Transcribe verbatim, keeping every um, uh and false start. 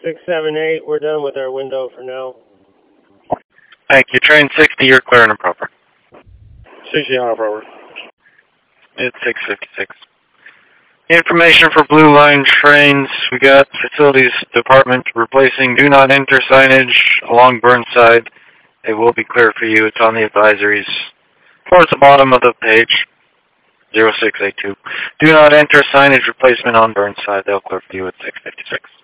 six seven eight, we're done with our window for now. Thank you. Train sixty, you're clear and proper. sixty on proper. It's six fifty-six. Information for Blue Line trains. We got Facilities Department replacing do not enter signage along Burnside. It will be clear for you. It's on the advisories towards the bottom of the page. zero six eight two. Do not enter signage replacement on Burnside. They'll clear for you at six fifty-six.